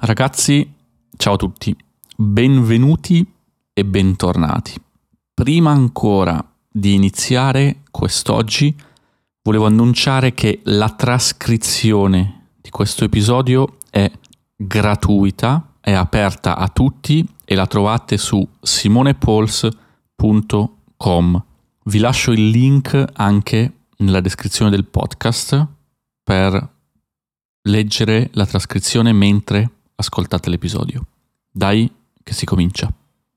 Ragazzi, ciao a tutti, benvenuti e bentornati. Prima ancora di iniziare quest'oggi, volevo annunciare che la trascrizione di questo episodio è gratuita, è aperta a tutti e la trovate su simonepols.com. Vi lascio il link anche nella descrizione del podcast per leggere la trascrizione mentre ascoltate l'episodio. Dai, che si comincia.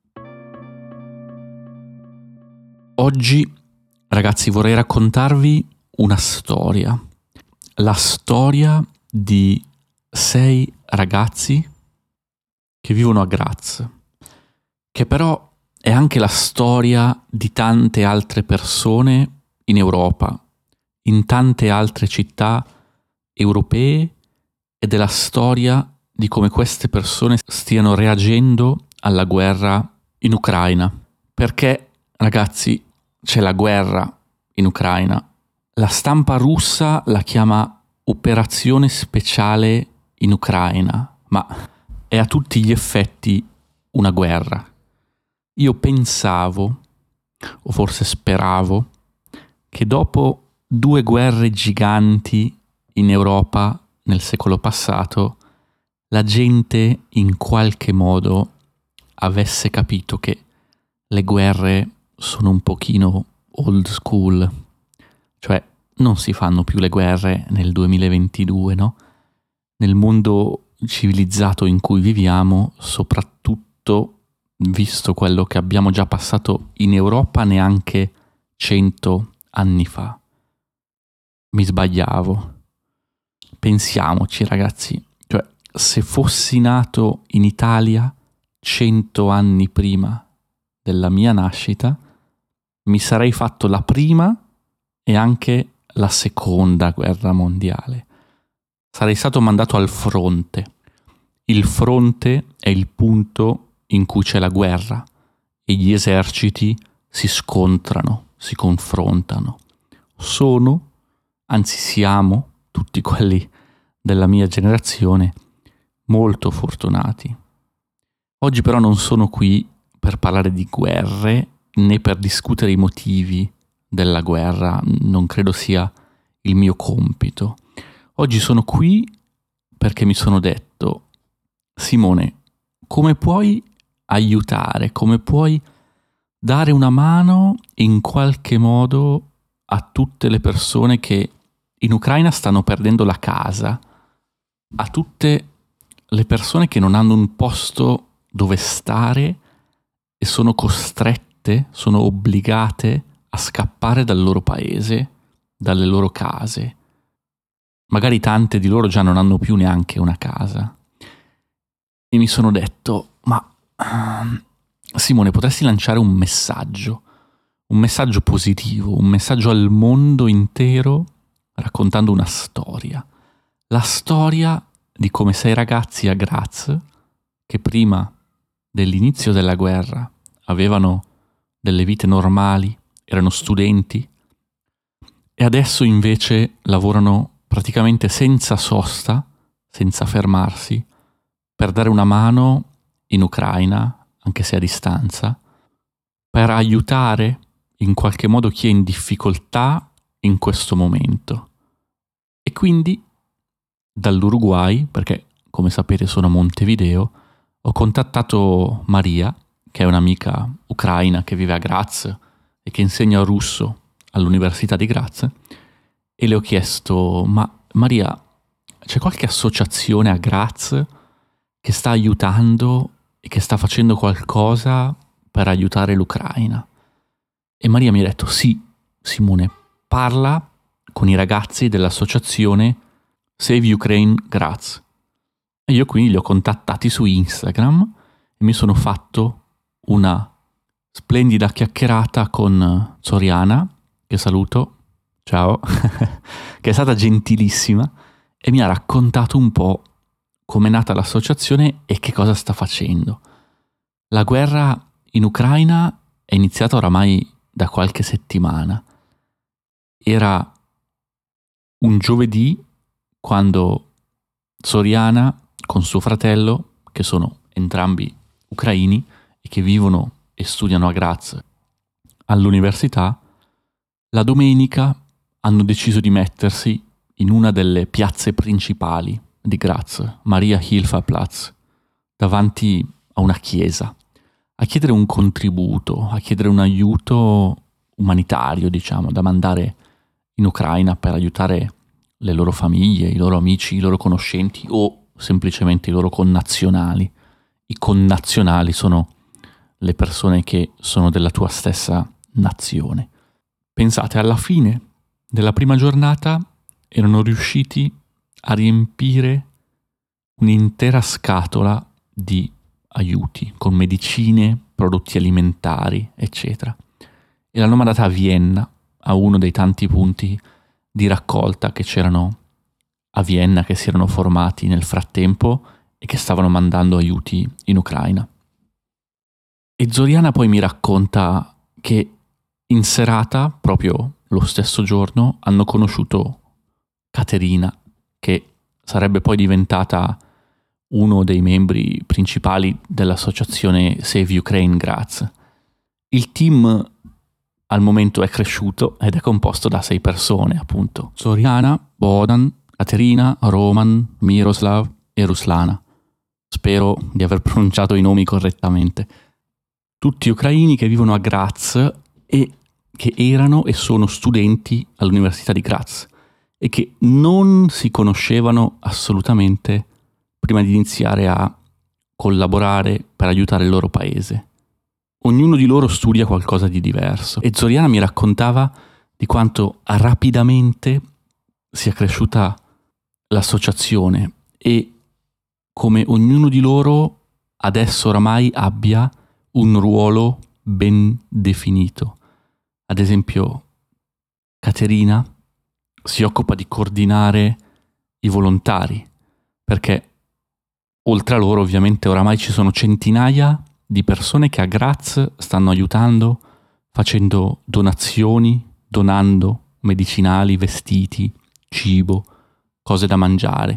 Oggi, ragazzi, vorrei raccontarvi una storia. La storia di 6 ragazzi che vivono a Graz, che però è anche la storia di tante altre persone in Europa, in tante altre città europee, ed è la storia di come queste persone stiano reagendo alla guerra in Ucraina. Perché, ragazzi, c'è la guerra in Ucraina. La stampa russa la chiama operazione speciale in Ucraina, ma è a tutti gli effetti una guerra. Io pensavo, o forse speravo, che dopo 2 guerre giganti in Europa nel secolo passato, la gente in qualche modo avesse capito che le guerre sono un pochino old school. Cioè, non si fanno più le guerre nel 2022, no? Nel mondo civilizzato in cui viviamo, soprattutto visto quello che abbiamo già passato in Europa neanche 100 anni fa. Mi sbagliavo. Pensiamoci, ragazzi, cioè se fossi nato in Italia 100 anni prima della mia nascita, mi sarei fatto la prima e anche la seconda guerra mondiale. Sarei stato mandato al fronte. Il fronte è il punto in cui c'è la guerra e gli eserciti si scontrano, si confrontano. Siamo tutti quelli della mia generazione molto fortunati. Oggi però non sono qui per parlare di guerre né per discutere i motivi della guerra, non credo sia il mio compito. Oggi sono qui perché mi sono detto: Simone, come puoi aiutare, come puoi dare una mano in qualche modo a tutte le persone che in Ucraina stanno perdendo la casa, a tutte le persone che non hanno un posto dove stare e sono costrette, sono obbligate a scappare dal loro paese, dalle loro case. Magari tante di loro già non hanno più neanche una casa. E mi sono detto: ma Simone, potresti lanciare un messaggio positivo, un messaggio al mondo intero, raccontando una storia. La storia di come 6 ragazzi a Graz, che prima dell'inizio della guerra avevano delle vite normali, erano studenti, e adesso invece lavorano praticamente senza sosta, senza fermarsi, per dare una mano in Ucraina, anche se a distanza, per aiutare in qualche modo chi è in difficoltà in questo momento. E quindi dall'Uruguay, perché come sapete sono a Montevideo, ho contattato Maria, che è un'amica ucraina che vive a Graz e che insegna russo all'Università di Graz, e le ho chiesto: ma Maria, c'è qualche associazione a Graz che sta aiutando e che sta facendo qualcosa per aiutare l'Ucraina? E Maria mi ha detto: sì, Simone, parla con i ragazzi dell'associazione Save Ukraine Graz. E io quindi li ho contattati su Instagram e mi sono fatto una splendida chiacchierata con Zoriana, che saluto, ciao, che è stata gentilissima e mi ha raccontato un po' come è nata l'associazione e che cosa sta facendo. La guerra in Ucraina è iniziata oramai da qualche settimana. Era un giovedì quando Zoriana con suo fratello, che sono entrambi ucraini e che vivono e studiano a Graz all'università, la domenica hanno deciso di mettersi in una delle piazze principali di Graz, Maria Hilfer Platz, davanti a una chiesa, a chiedere un contributo, a chiedere un aiuto umanitario, diciamo, da mandare in Ucraina per aiutare le loro famiglie, i loro amici, i loro conoscenti o semplicemente i loro connazionali. I connazionali sono le persone che sono della tua stessa nazione. Pensate, alla fine della prima giornata erano riusciti a riempire un'intera scatola di aiuti, con medicine, prodotti alimentari, eccetera. E l'hanno mandata a Vienna, a uno dei tanti punti di raccolta che c'erano a Vienna, che si erano formati nel frattempo e che stavano mandando aiuti in Ucraina. E Zoriana poi mi racconta che in serata, proprio lo stesso giorno, hanno conosciuto Caterina, che sarebbe poi diventata uno dei membri principali dell'associazione Save Ukraine Graz. Il team al momento è cresciuto ed è composto da 6 persone, appunto. Zoriana, Bohdan, Caterina, Roman, Miroslav e Ruslana. Spero di aver pronunciato i nomi correttamente. Tutti ucraini che vivono a Graz e che erano e sono studenti all'Università di Graz e che non si conoscevano assolutamente prima di iniziare a collaborare per aiutare il loro paese. Ognuno di loro studia qualcosa di diverso e Zoriana mi raccontava di quanto rapidamente sia cresciuta l'associazione e come ognuno di loro adesso oramai abbia un ruolo ben definito. Ad esempio, Caterina si occupa di coordinare i volontari, perché oltre a loro ovviamente oramai ci sono centinaia di persone che a Graz stanno aiutando, facendo donazioni, donando medicinali, vestiti, cibo, cose da mangiare.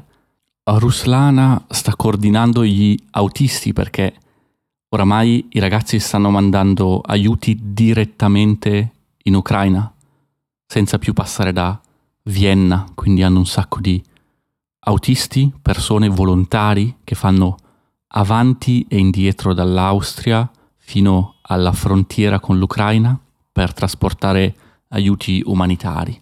Ruslana sta coordinando gli autisti perché oramai i ragazzi stanno mandando aiuti direttamente in Ucraina, senza più passare da Vienna, quindi hanno un sacco di autisti, persone volontari che fanno avanti e indietro dall'Austria fino alla frontiera con l'Ucraina per trasportare aiuti umanitari.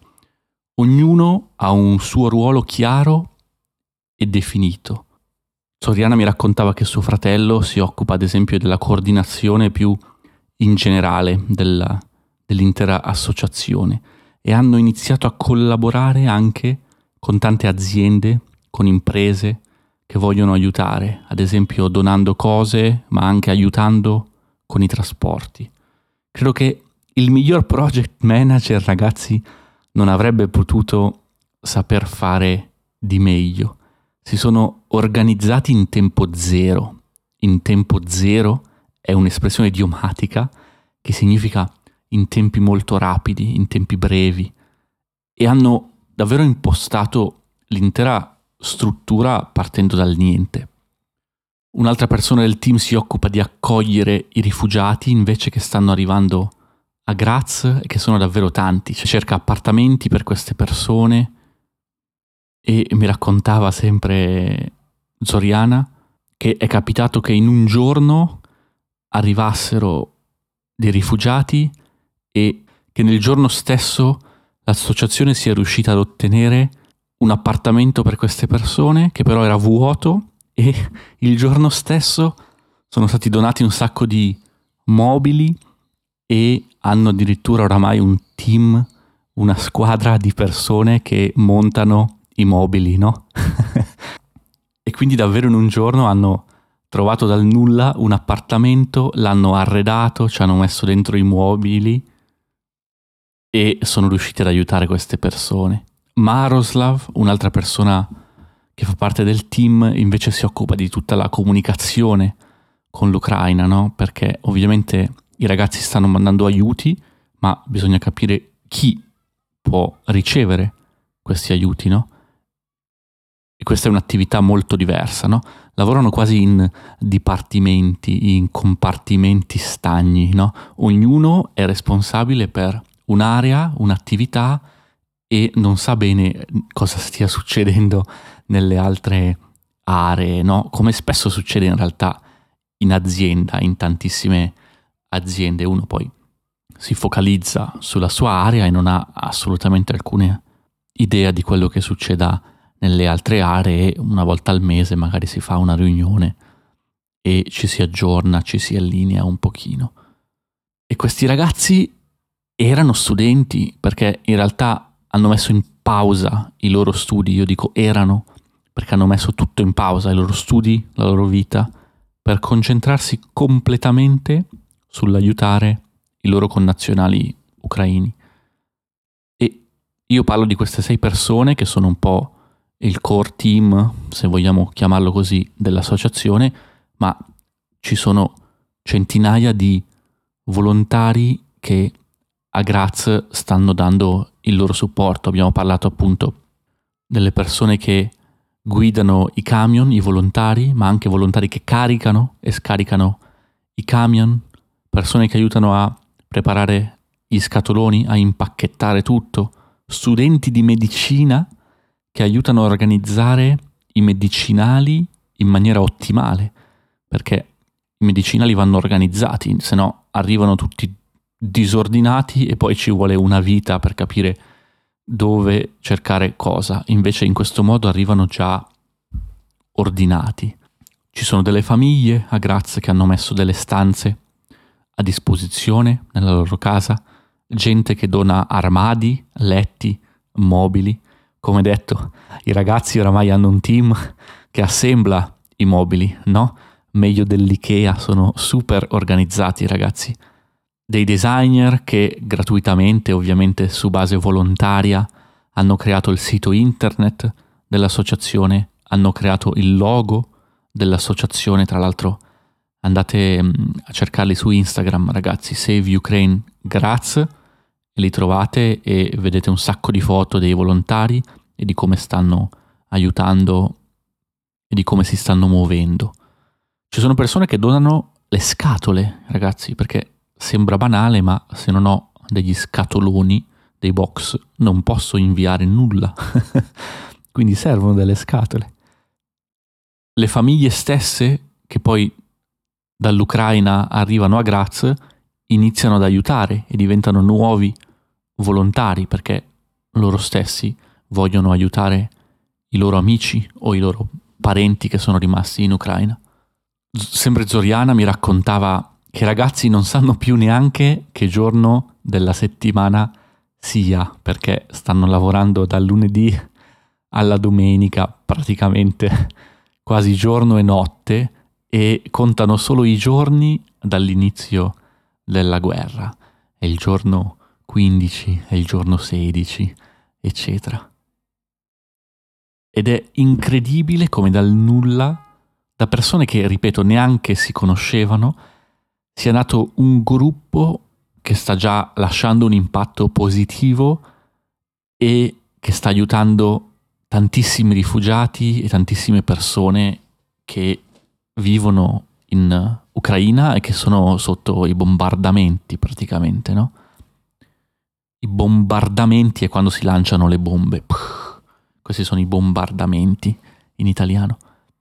Ognuno ha un suo ruolo chiaro e definito. Zoriana mi raccontava che suo fratello si occupa ad esempio della coordinazione più in generale dell'intera associazione e hanno iniziato a collaborare anche con tante aziende, con imprese che vogliono aiutare, ad esempio donando cose ma anche aiutando con i trasporti. Credo che il miglior project manager, ragazzi, non avrebbe potuto saper fare di meglio. Si sono organizzati in tempo zero. In tempo zero è un'espressione idiomatica che significa in tempi molto rapidi, in tempi brevi, e hanno davvero impostato l'intera struttura partendo dal niente. Un'altra persona del team si occupa di accogliere i rifugiati invece che stanno arrivando a Graz e che sono davvero tanti. Cerca appartamenti per queste persone e mi raccontava sempre Zoriana che è capitato che in un giorno arrivassero dei rifugiati e che nel giorno stesso l'associazione sia riuscita ad ottenere un appartamento per queste persone che però era vuoto e il giorno stesso sono stati donati un sacco di mobili e hanno addirittura oramai un team, una squadra di persone che montano i mobili, no? E quindi davvero in un giorno hanno trovato dal nulla un appartamento, l'hanno arredato, ci hanno messo dentro i mobili e sono riusciti ad aiutare queste persone. Maroslav, un'altra persona che fa parte del team, invece si occupa di tutta la comunicazione con l'Ucraina, no? Perché ovviamente i ragazzi stanno mandando aiuti, ma bisogna capire chi può ricevere questi aiuti, no? E questa è un'attività molto diversa, no? lavorano quasi in dipartimenti, in compartimenti stagni, no? Ognuno è responsabile per un'area, un'attività e non sa bene cosa stia succedendo nelle altre aree, no? Come spesso succede in realtà in azienda, in tantissime aziende, uno poi si focalizza sulla sua area e non ha assolutamente alcuna idea di quello che succeda nelle altre aree. Una volta al mese magari si fa una riunione e ci si aggiorna, ci si allinea un pochino. E questi ragazzi erano studenti, perché in realtà hanno messo in pausa i loro studi. Io dico erano perché hanno messo tutto in pausa, i loro studi, la loro vita, per concentrarsi completamente sull'aiutare i loro connazionali ucraini. E io parlo di queste 6 persone che sono un po' il core team, se vogliamo chiamarlo così, dell'associazione, ma ci sono centinaia di volontari che a Graz stanno dando il loro supporto. Abbiamo parlato appunto delle persone che guidano i camion, i volontari, ma anche volontari che caricano e scaricano i camion, persone che aiutano a preparare gli scatoloni, a impacchettare tutto, studenti di medicina che aiutano a organizzare i medicinali in maniera ottimale, perché i medicinali vanno organizzati, se no arrivano tutti disordinati e poi ci vuole una vita per capire dove cercare cosa. Invece in questo modo arrivano già ordinati. Ci sono delle famiglie a Graz che hanno messo delle stanze a disposizione nella loro casa, gente che dona armadi, letti, mobili. Come detto, i ragazzi oramai hanno un team che assembla i mobili, no? Meglio dell'Ikea, sono super organizzati i ragazzi. Dei designer che gratuitamente, ovviamente su base volontaria, hanno creato il sito internet dell'associazione, hanno creato il logo dell'associazione. Tra l'altro andate a cercarli su Instagram, ragazzi, Save Ukraine Graz, e li trovate e vedete un sacco di foto dei volontari e di come stanno aiutando e di come si stanno muovendo. Ci sono persone che donano le scatole, ragazzi, perché sembra banale, ma se non ho degli scatoloni, dei box, non posso inviare nulla. Quindi servono delle scatole. Le famiglie stesse, che poi dall'Ucraina arrivano a Graz, iniziano ad aiutare e diventano nuovi volontari, perché loro stessi vogliono aiutare i loro amici o i loro parenti che sono rimasti in Ucraina. Sempre Zoriana mi raccontava che i ragazzi non sanno più neanche che giorno della settimana sia, perché stanno lavorando dal lunedì alla domenica, praticamente quasi giorno e notte, e contano solo i giorni dall'inizio della guerra. È il giorno 15, è il giorno 16, eccetera. Ed è incredibile come dal nulla, da persone che, ripeto, neanche si conoscevano, sia nato un gruppo che sta già lasciando un impatto positivo e che sta aiutando tantissimi rifugiati e tantissime persone che vivono in Ucraina e che sono sotto i bombardamenti praticamente, no? I bombardamenti è quando si lanciano le bombe. Puh, questi sono i bombardamenti in italiano.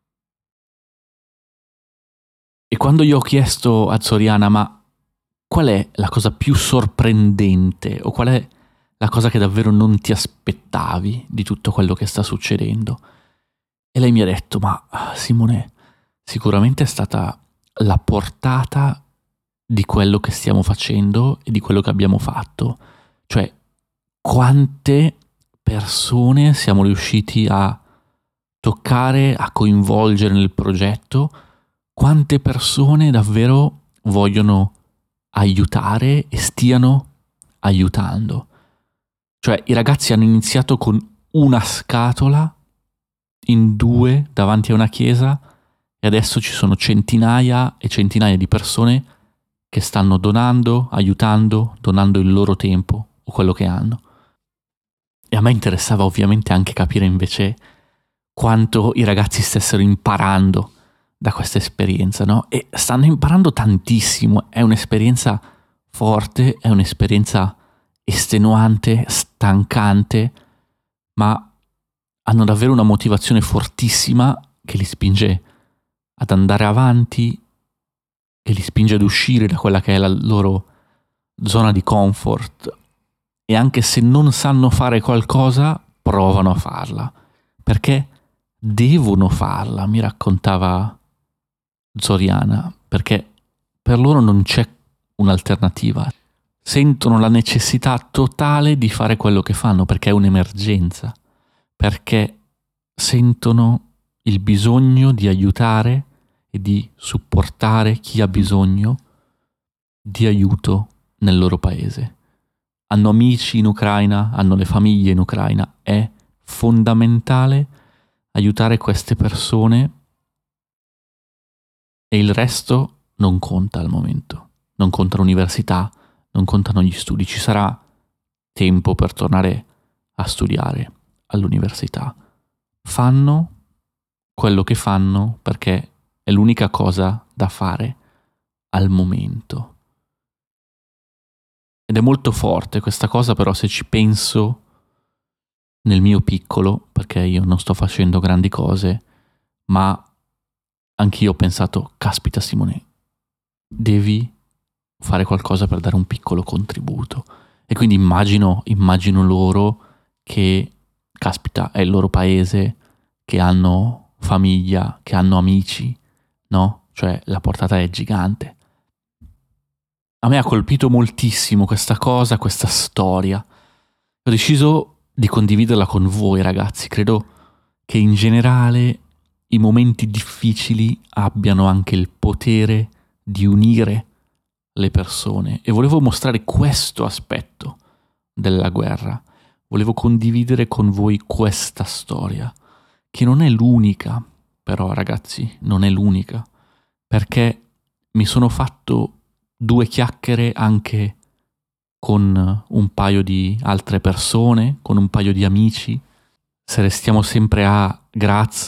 E quando io ho chiesto a Zoriana, ma qual è la cosa più sorprendente o qual è la cosa che davvero non ti aspettavi di tutto quello che sta succedendo? E lei mi ha detto, ma Simone, sicuramente è stata la portata di quello che stiamo facendo e di quello che abbiamo fatto. Cioè, quante persone siamo riusciti a toccare, a coinvolgere nel progetto, quante persone davvero vogliono aiutare e stiano aiutando. Cioè, i ragazzi hanno iniziato con una scatola in 2 davanti a una chiesa e adesso ci sono centinaia e centinaia di persone che stanno donando, aiutando, donando il loro tempo o quello che hanno. E a me interessava ovviamente anche capire invece quanto i ragazzi stessero imparando da questa esperienza, no? E stanno imparando tantissimo, è un'esperienza forte, è un'esperienza estenuante, stancante, ma hanno davvero una motivazione fortissima che li spinge ad andare avanti, che li spinge ad uscire da quella che è la loro zona di comfort, e anche se non sanno fare qualcosa, provano a farla, perché devono farla, mi raccontava Zoriana, perché per loro non c'è un'alternativa. Sentono la necessità totale di fare quello che fanno, perché è un'emergenza, perché sentono il bisogno di aiutare e di supportare chi ha bisogno di aiuto nel loro paese. Hanno amici in Ucraina, hanno le famiglie in Ucraina. È fondamentale aiutare queste persone e il resto non conta al momento. Non conta l'università, non contano gli studi. Ci sarà tempo per tornare a studiare all'università. Fanno quello che fanno perché è l'unica cosa da fare al momento. Ed è molto forte questa cosa, però se ci penso nel mio piccolo, perché io non sto facendo grandi cose, ma anch'io ho pensato, caspita Simone, devi fare qualcosa per dare un piccolo contributo. E quindi immagino loro che, caspita, è il loro paese, che hanno famiglia, che hanno amici, no? Cioè la portata è gigante. A me ha colpito moltissimo questa cosa, questa storia. Ho deciso di condividerla con voi, ragazzi. Credo che in generale i momenti difficili abbiano anche il potere di unire le persone. E volevo mostrare questo aspetto della guerra. Volevo condividere con voi questa storia, che non è l'unica, però, ragazzi, non è l'unica, perché mi sono fatto 2 chiacchiere anche con un paio di altre persone, con un paio di amici. Se restiamo sempre a Graz,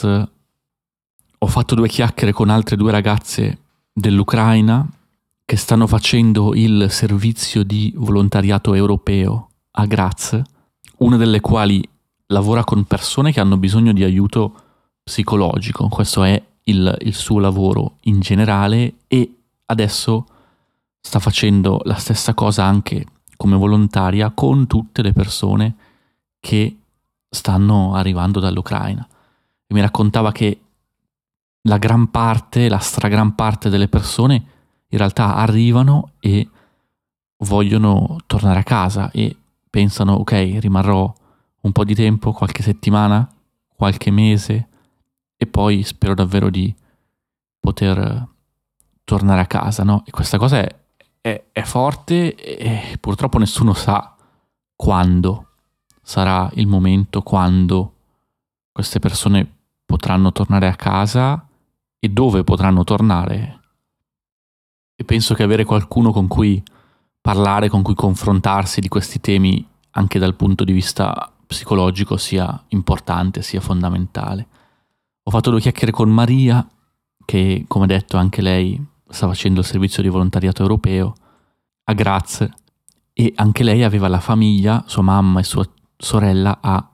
ho fatto 2 chiacchiere con altre 2 ragazze dell'Ucraina che stanno facendo il servizio di volontariato europeo a Graz, una delle quali lavora con persone che hanno bisogno di aiuto psicologico. Questo è il suo lavoro in generale, e adesso sta facendo la stessa cosa anche come volontaria con tutte le persone che stanno arrivando dall'Ucraina. E mi raccontava che la stragrande parte delle persone in realtà arrivano e vogliono tornare a casa e pensano, ok, rimarrò un po' di tempo, qualche settimana, qualche mese, e poi spero davvero di poter tornare a casa, no? E questa cosa è forte, e purtroppo nessuno sa quando sarà il momento, quando queste persone potranno tornare a casa e dove potranno tornare. E penso che avere qualcuno con cui parlare, con cui confrontarsi di questi temi anche dal punto di vista psicologico sia importante, sia fondamentale. Ho fatto 2 chiacchiere con Maria, che come detto anche lei sta facendo il servizio di volontariato europeo a Graz, e anche lei aveva la famiglia, sua mamma e sua sorella, a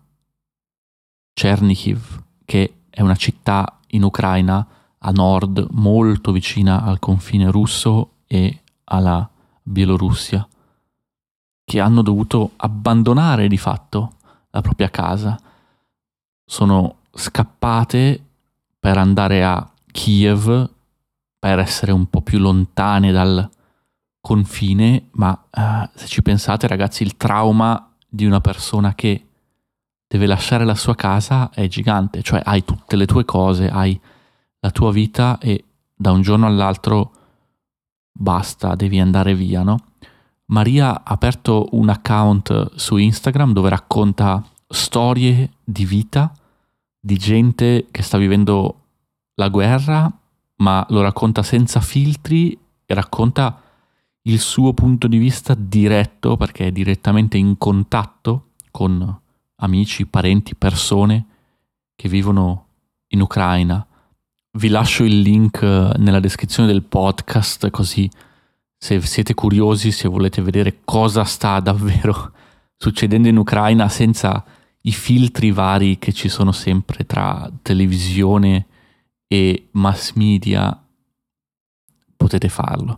Chernihiv, che è una città in Ucraina a nord, molto vicina al confine russo e alla Bielorussia, che hanno dovuto abbandonare di fatto la propria casa. Sono scappate per andare a Kiev, per essere un po' più lontane dal confine, ma se ci pensate, ragazzi, il trauma di una persona che deve lasciare la sua casa è gigante. Cioè hai tutte le tue cose, hai la tua vita, e da un giorno all'altro basta, devi andare via, no? Maria ha aperto un account su Instagram dove racconta storie di vita di gente che sta vivendo la guerra, ma lo racconta senza filtri e racconta il suo punto di vista diretto, perché è direttamente in contatto con amici, parenti, persone che vivono in Ucraina. Vi lascio il link nella descrizione del podcast, così se siete curiosi, se volete vedere cosa sta davvero succedendo in Ucraina senza i filtri vari che ci sono sempre tra televisione e mass media, potete farlo.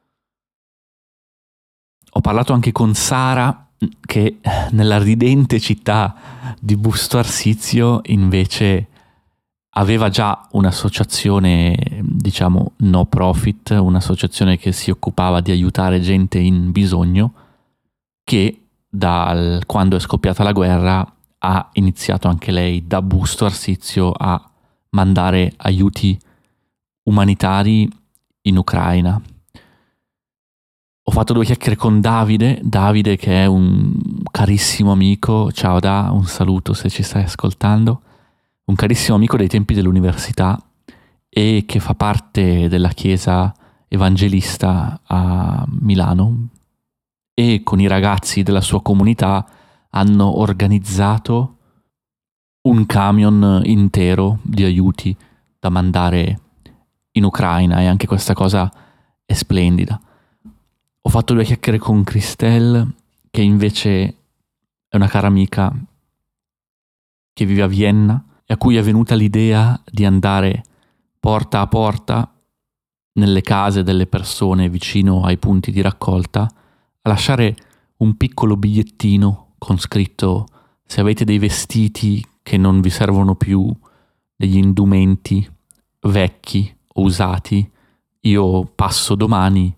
Ho parlato anche con Sara, che nella ridente città di Busto Arsizio invece aveva già un'associazione, diciamo, no profit, un'associazione che si occupava di aiutare gente in bisogno, che quando è scoppiata la guerra ha iniziato anche lei da Busto Arsizio a mandare aiuti umanitari in Ucraina. Ho fatto 2 chiacchiere con Davide che è un carissimo amico, ciao un saluto se ci stai ascoltando, un carissimo amico dei tempi dell'università e che fa parte della chiesa evangelista a Milano, e con i ragazzi della sua comunità hanno organizzato un camion intero di aiuti da mandare in Ucraina, e anche questa cosa è splendida. Ho fatto 2 chiacchiere con Christelle, che invece è una cara amica che vive a Vienna e a cui è venuta l'idea di andare porta a porta nelle case delle persone vicino ai punti di raccolta a lasciare un piccolo bigliettino con scritto: se avete dei vestiti che non vi servono più, degli indumenti vecchi o usati, io passo domani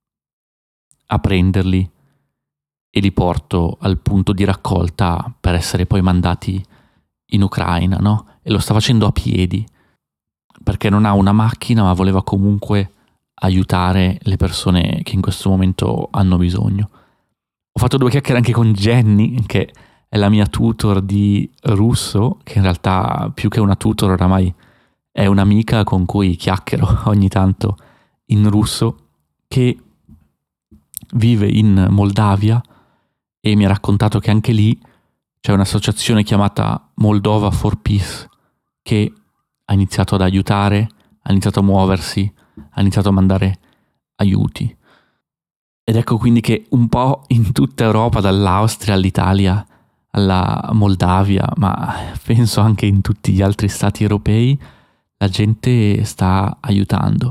a prenderli e li porto al punto di raccolta per essere poi mandati in Ucraina, no? E lo sta facendo a piedi perché non ha una macchina, ma voleva comunque aiutare le persone che in questo momento hanno bisogno. Ho fatto 2 chiacchiere anche con Jenny, che è la mia tutor di russo, che in realtà più che una tutor oramai è un'amica con cui chiacchiero ogni tanto in russo, che vive in Moldavia e mi ha raccontato che anche lì c'è un'associazione chiamata Moldova for Peace che ha iniziato ad aiutare, ha iniziato a muoversi, ha iniziato a mandare aiuti. Ed ecco quindi che un po' in tutta Europa, dall'Austria all'Italia alla Moldavia, ma penso anche in tutti gli altri stati europei, la gente sta aiutando.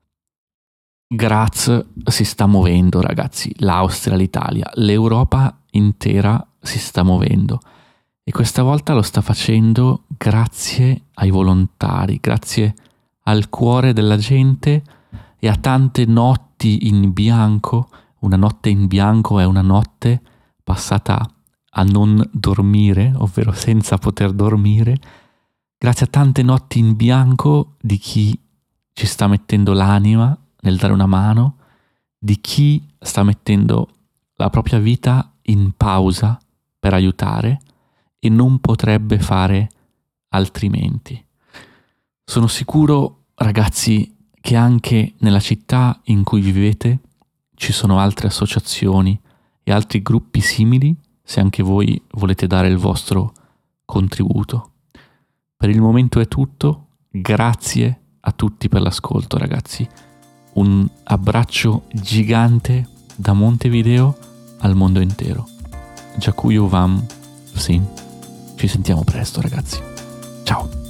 Graz si sta muovendo, ragazzi, l'Austria, l'Italia, l'Europa intera si sta muovendo, e questa volta lo sta facendo grazie ai volontari, grazie al cuore della gente e a tante notti in bianco. Una notte in bianco è una notte passata a non dormire, ovvero senza poter dormire, grazie a tante notti in bianco di chi ci sta mettendo l'anima nel dare una mano, di chi sta mettendo la propria vita in pausa per aiutare e non potrebbe fare altrimenti. Sono sicuro, ragazzi, che anche nella città in cui vivete ci sono altre associazioni e altri gruppi simili, se anche voi volete dare il vostro contributo. Per il momento è tutto, grazie a tutti per l'ascolto, ragazzi. Un abbraccio gigante da Montevideo al mondo intero. Dziękuję wam. Sì, ci sentiamo presto, ragazzi. Ciao.